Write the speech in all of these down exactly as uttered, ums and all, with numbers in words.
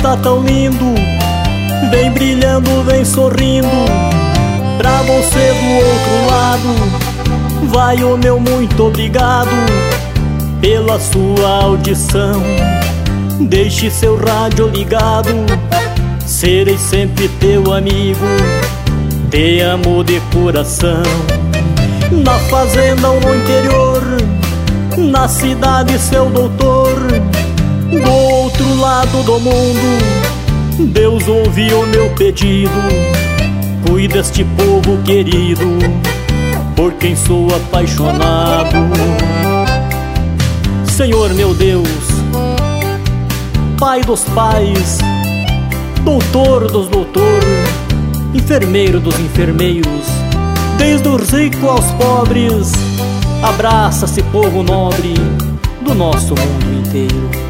está tão lindo, vem brilhando, vem sorrindo. Pra você do outro lado, vai o meu muito obrigado pela sua audição. Deixe seu rádio ligado, serei sempre teu amigo, te amo de coração. Na fazenda ou no interior, na cidade seu doutor, do outro lado do mundo, Deus ouviu meu pedido. Cuida deste povo querido, por quem sou apaixonado. Senhor meu Deus, Pai dos pais, doutor dos doutores, enfermeiro dos enfermeiros, desde o rico aos pobres, abraça esse povo nobre do nosso mundo inteiro.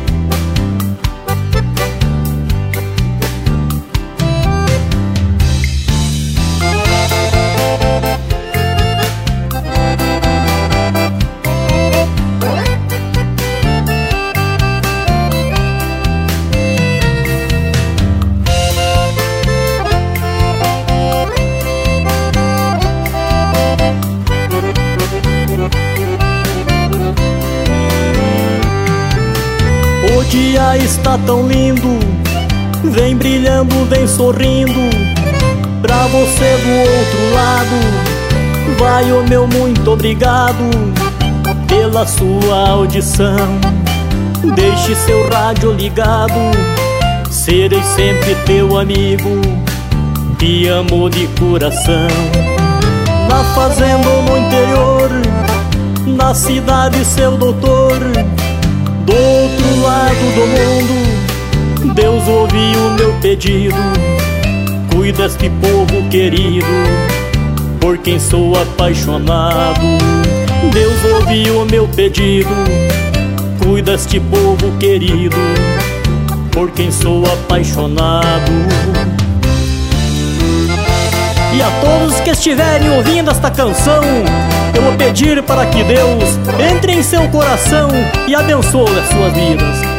O dia está tão lindo, vem brilhando, vem sorrindo. Pra você do outro lado, vai o meu muito obrigado pela sua audição. Deixe seu rádio ligado, serei sempre teu amigo, te amo de coração. Na fazenda ou no interior, na cidade seu doutor, do outro lado do mundo, Deus ouviu o meu pedido. Cuida deste povo querido, por quem sou apaixonado. Deus ouviu o meu pedido. Cuida deste povo querido, por quem sou apaixonado. E a todos que estiverem ouvindo esta canção, eu vou pedir para que Deus entre em seu coração e abençoe as suas vidas.